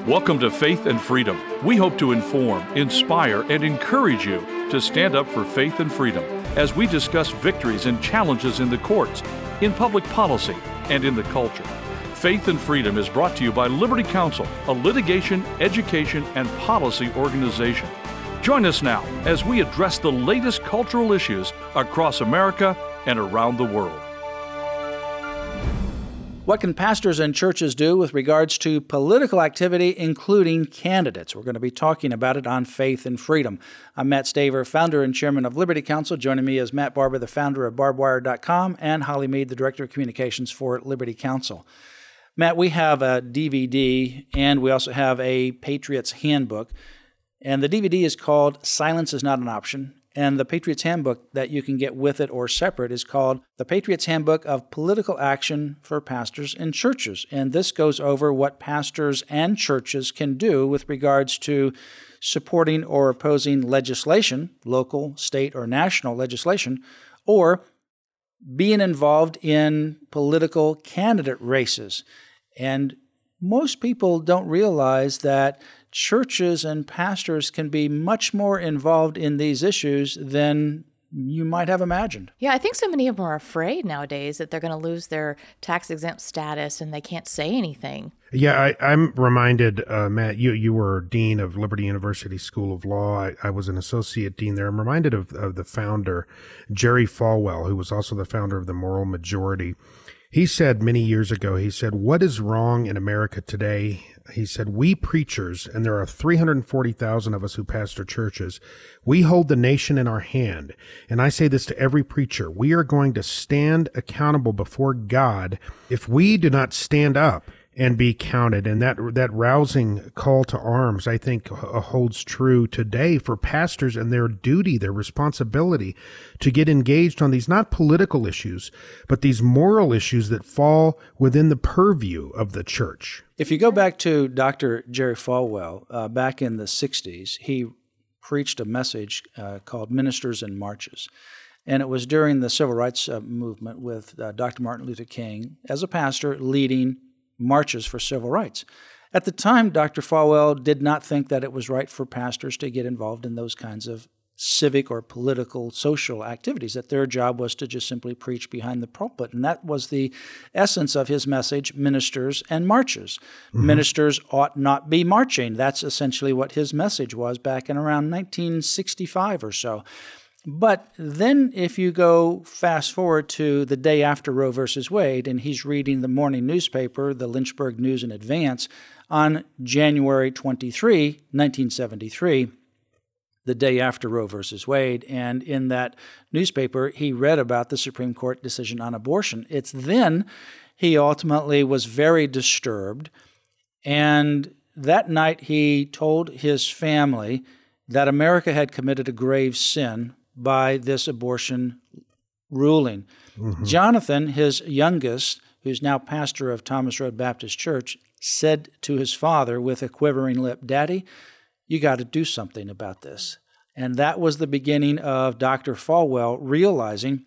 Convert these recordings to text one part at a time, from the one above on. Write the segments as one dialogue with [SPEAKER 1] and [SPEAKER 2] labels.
[SPEAKER 1] Welcome to Faith and Freedom. We hope to inform, inspire, and encourage you to stand up for faith and freedom as we discuss victories and challenges in the courts, in public policy, and in the culture. Faith and Freedom is brought to you by Liberty Counsel, a litigation, education, and policy organization. Join us now as we address the latest cultural issues across America and around the world.
[SPEAKER 2] What can pastors and churches do with regards to political activity, including candidates? We're going to be talking about it on Faith and Freedom. I'm Matt Staver, founder and chairman of Liberty Counsel. Joining me is Matt Barber, the founder of barbedwire.com, and Holly Mead, the director of communications for Liberty Counsel. Matt, we have a DVD, and we also have a Patriot's Handbook. And the DVD is called Silence is Not an Option. And the Patriot's Handbook that you can get with it or separate is called The Patriot's Handbook of Political Action for Pastors and Churches. And this goes over what pastors and churches can do with regards to supporting or opposing legislation, local, state, or national legislation, or being involved in political candidate races. And most people don't realize that churches and pastors can be much more involved in these issues than you might have imagined.
[SPEAKER 3] Yeah, I think so many of them are afraid nowadays that they're going to lose their tax-exempt status and they can't say anything.
[SPEAKER 4] Yeah, I'm reminded, Matt, you were dean of Liberty University School of Law. I was an associate dean there. I'm reminded of the founder, Jerry Falwell, who was also the founder of the Moral Majority. He said many years ago, what is wrong in America today? He said, we preachers, and there are 340,000 of us who pastor churches, we hold the nation in our hand. And I say this to every preacher, we are going to stand accountable before God if we do not stand up and be counted. And that rousing call to arms, I think, holds true today for pastors and their duty, their responsibility to get engaged on these not political issues, but these moral issues that fall within the purview of the church.
[SPEAKER 2] If you go back to Dr. Jerry Falwell, back in the 60s, he preached a message called Ministers and Marches. And it was during the civil rights movement with Dr. Martin Luther King as a pastor leading marches for civil rights. At the time, Dr. Falwell did not think that it was right for pastors to get involved in those kinds of civic or political, social activities, that their job was to just simply preach behind the pulpit. And that was the essence of his message, Ministers and Marches. Mm-hmm. Ministers ought not be marching. That's essentially what his message was back in around 1965 or so. But then if you go fast forward to the day after Roe versus Wade, and he's reading the morning newspaper, the Lynchburg News and Advance, on January 23, 1973, the day after Roe versus Wade, and in that newspaper, he read about the Supreme Court decision on abortion. It's then he ultimately was very disturbed, and that night he told his family that America had committed a grave sin by this abortion ruling. Mm-hmm. Jonathan, his youngest, who's now pastor of Thomas Road Baptist Church, said to his father with a quivering lip, "Daddy, you got to do something about this." And that was the beginning of Dr. Falwell realizing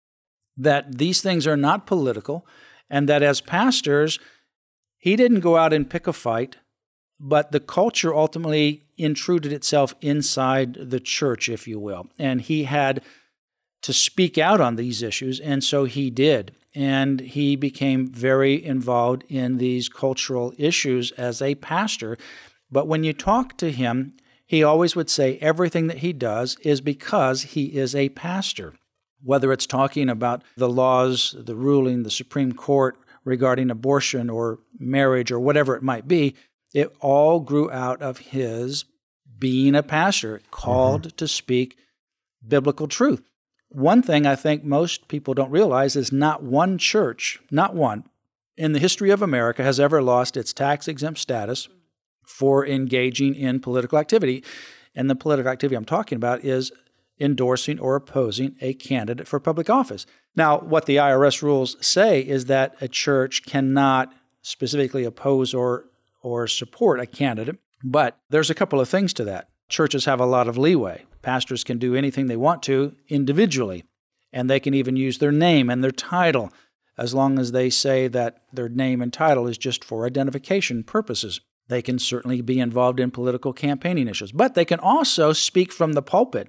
[SPEAKER 2] that these things are not political, and that as pastors, he didn't go out and pick a fight, but the culture ultimately intruded itself inside the church, if you will. And he had to speak out on these issues, and so he did. And he became very involved in these cultural issues as a pastor. But when you talk to him, he always would say everything that he does is because he is a pastor. Whether it's talking about the laws, the ruling, the Supreme Court regarding abortion or marriage or whatever it might be, it all grew out of his being a pastor, called to speak biblical truth. One thing I think most people don't realize is not one church, not one, in the history of America has ever lost its tax-exempt status for engaging in political activity. And the political activity I'm talking about is endorsing or opposing a candidate for public office. Now, what the IRS rules say is that a church cannot specifically oppose or support a candidate, but there's a couple of things to that. Churches have a lot of leeway. Pastors can do anything they want to individually, and they can even use their name and their title as long as they say that their name and title is just for identification purposes. They can certainly be involved in political campaigning issues, but they can also speak from the pulpit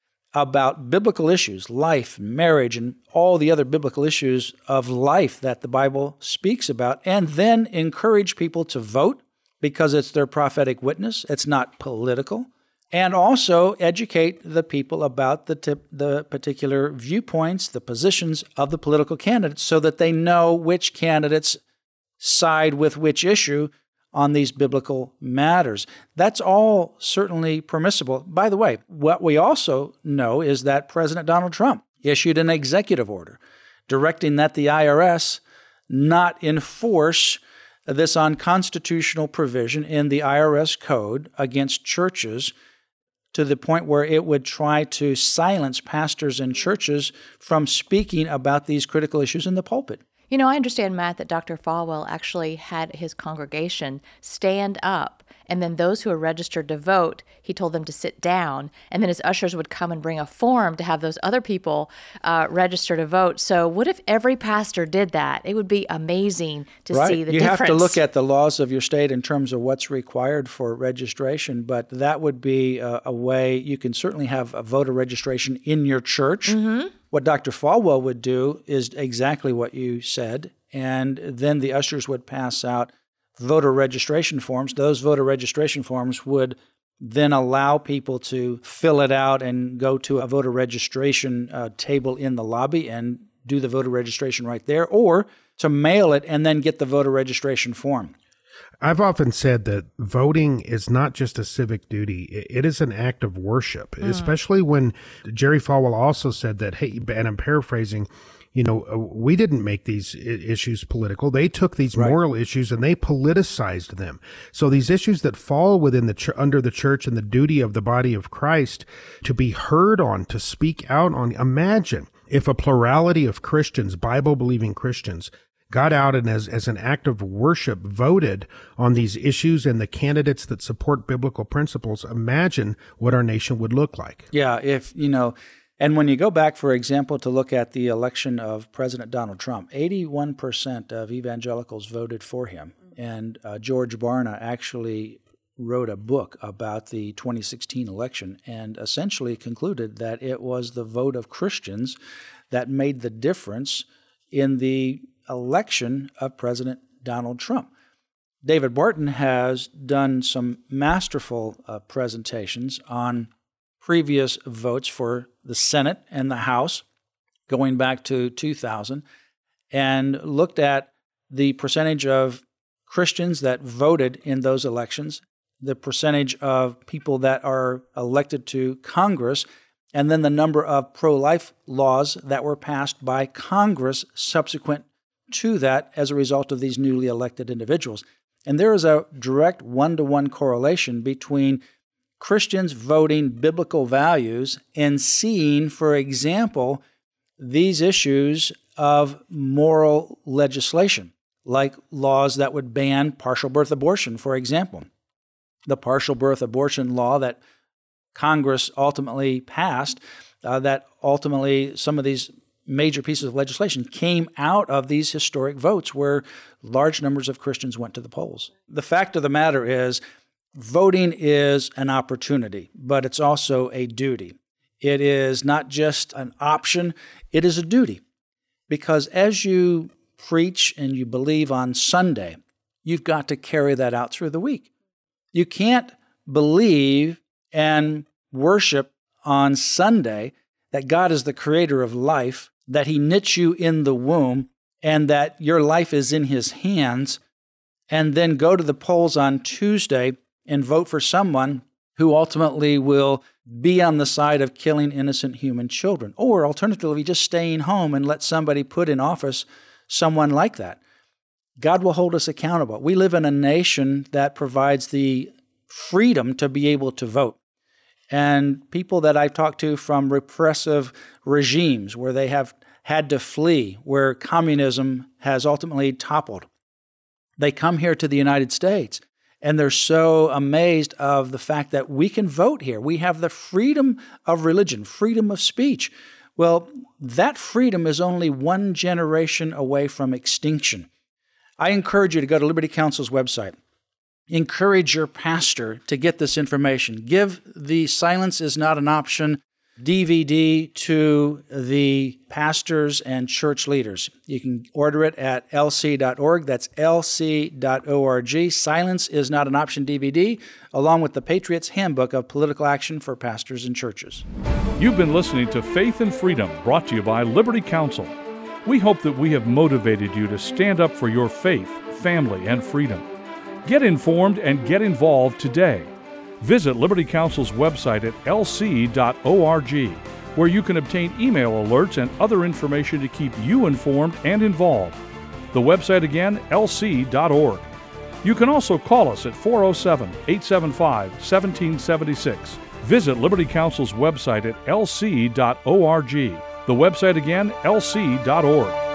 [SPEAKER 2] about biblical issues, life, marriage, and all the other biblical issues of life that the Bible speaks about, and then encourage people to vote because it's their prophetic witness. It's not political. And also educate the people about the particular viewpoints, the positions of the political candidates so that they know which candidates side with which issue on these biblical matters. That's all certainly permissible. By the way, what we also know is that President Donald Trump issued an executive order directing that the IRS not enforce this unconstitutional provision in the IRS code against churches to the point where it would try to silence pastors and churches from speaking about these critical issues in the pulpit.
[SPEAKER 3] You know, I understand, Matt, that Dr. Falwell actually had his congregation stand up, and then those who were registered to vote, he told them to sit down, and then his ushers would come and bring a form to have those other people register to vote. So what if every pastor did that? It would be amazing to see the difference.
[SPEAKER 2] You have to look at the laws of your state in terms of what's required for registration, but that would be a way. You can certainly have a voter registration in your church. Mm-hmm. What Dr. Falwell would do is exactly what you said, and then the ushers would pass out voter registration forms. Those voter registration forms would then allow people to fill it out and go to a voter registration table in the lobby and do the voter registration right there, or to mail it and then get the voter registration form.
[SPEAKER 4] I've often said that voting is not just a civic duty. It is an act of worship, especially when Jerry Falwell also said that, hey, and I'm paraphrasing, you know, we didn't make these issues political. They took these moral issues and they politicized them. So these issues that fall within under the church and the duty of the body of Christ to be heard on, to speak out on. Imagine if a plurality of Christians, Bible-believing Christians, got out and as an act of worship voted on these issues and the candidates that support biblical principles. Imagine what our nation would look like.
[SPEAKER 2] Yeah, and when you go back, for example, to look at the election of President Donald Trump, 81% of evangelicals voted for him. And George Barna actually wrote a book about the 2016 election and essentially concluded that it was the vote of Christians that made the difference in the election of President Donald Trump. David Barton has done some masterful presentations on previous votes for the Senate and the House going back to 2000 and looked at the percentage of Christians that voted in those elections, the percentage of people that are elected to Congress, and then the number of pro-life laws that were passed by Congress subsequent to that as a result of these newly elected individuals. And there is a direct one-to-one correlation between Christians voting biblical values and seeing, for example, these issues of moral legislation, like laws that would ban partial birth abortion, for example. The partial birth abortion law that Congress ultimately passed, that ultimately some of these major pieces of legislation came out of these historic votes where large numbers of Christians went to the polls. The fact of the matter is, voting is an opportunity, but it's also a duty. It is not just an option, it is a duty. Because as you preach and you believe on Sunday, you've got to carry that out through the week. You can't believe and worship on Sunday that God is the creator of life, that he knit you in the womb, and that your life is in his hands, and then go to the polls on Tuesday and vote for someone who ultimately will be on the side of killing innocent human children. Or alternatively, just staying home and let somebody put in office someone like that. God will hold us accountable. We live in a nation that provides the freedom to be able to vote. And people that I've talked to from repressive regimes where they have had to flee, where communism has ultimately toppled, they come here to the United States and they're so amazed of the fact that we can vote here. We have the freedom of religion, freedom of speech. Well, that freedom is only one generation away from extinction. I encourage you to go to Liberty Counsel's website encourage your pastor to get this information. Give the Silence is Not an Option DVD to the pastors and church leaders. You can order it at lc.org. That's lc.org. Silence is Not an Option DVD, along with the Patriot's Handbook of Political Action for Pastors and Churches.
[SPEAKER 1] You've been listening to Faith and Freedom, brought to you by Liberty Counsel. We hope that we have motivated you to stand up for your faith, family, and freedom. Get informed and get involved today. Visit Liberty Counsel's website at lc.org, where you can obtain email alerts and other information to keep you informed and involved. The website again, lc.org. You can also call us at 407-875-1776. Visit Liberty Counsel's website at lc.org. The website again, lc.org.